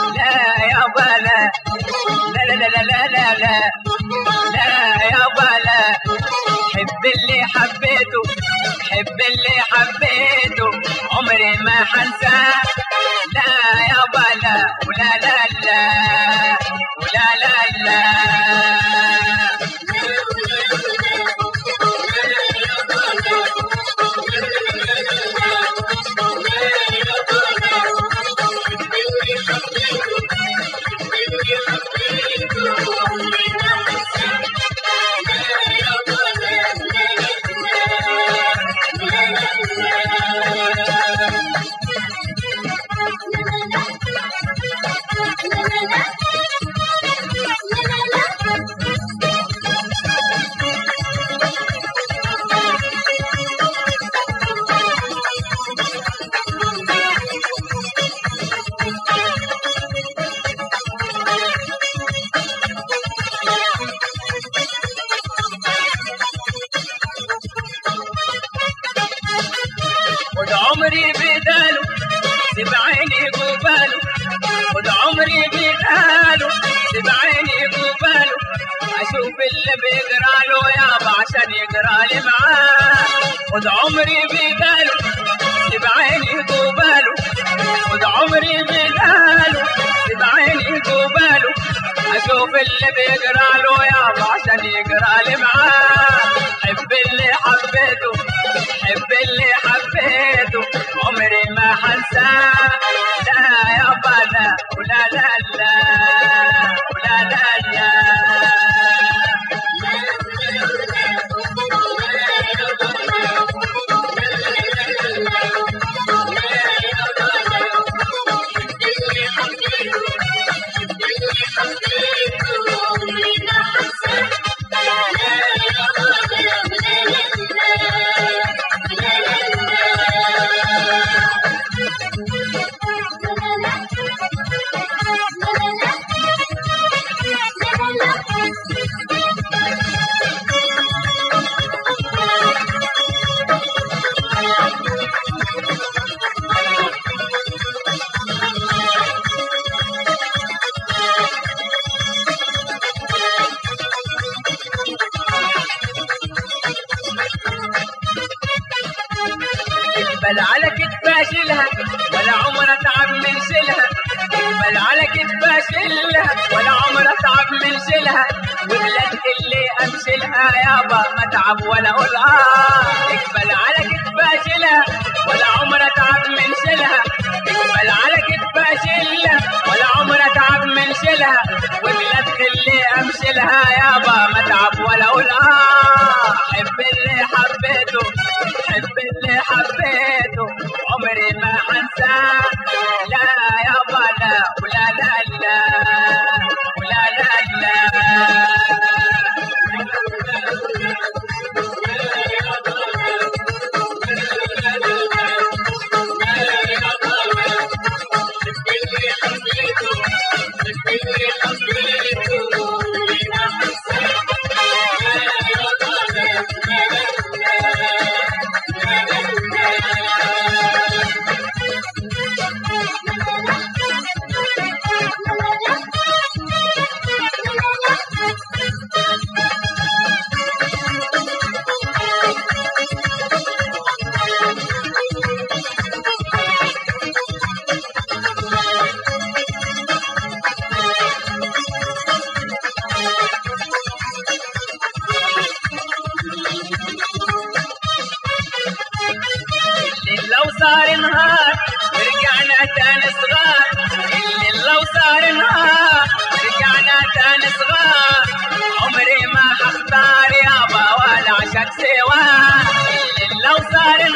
لا يابا لا لا لا لا لا لا لا لا يابا لا حب اللي حبيته حب اللي حبيته عمري ما حنساه لا يابا لا ولا لا لا ولا لا لا عمري بداله سبعيني قباله خد عمري بداله سبعيني قباله اشوف اللي بيقراله يابا عشان يقرالي معاه خد عمري بداله سبعيني قباله خد عمري بداله سبعيني قباله اشوف اللي بيقراله يابا عشان يقرالي معاه حب اللي حبيته حب اللي حبيته عمري ما حنساه لا يابا لا ولا لا لا ولا لا لا بل على كتفها شيلها ولا عمرها تعب من شيلها بل على كتفها شيلها ولا عمرها تعب من شيلها وبلاد اللي امشيلها يابا ما تعب ولا اقول اقبل على كتفها شيلها ولا عمرها تعب من شيلها اقبل على كتفها شيلها ولا عمرها تعب من شيلها وبلاد اللي امشيلها يابا ما تعب ولا اقول حب اللي حبيته حب اللي حبيته عمري ما حنساه لا يابا لا ولا لا لا ولا لا لا صار نهار ورجعنا تاني صغار اللي لو صار نهار ورجعنا تاني صغار عمري ما حختار يابا ولا عشق سواه اللي لو صار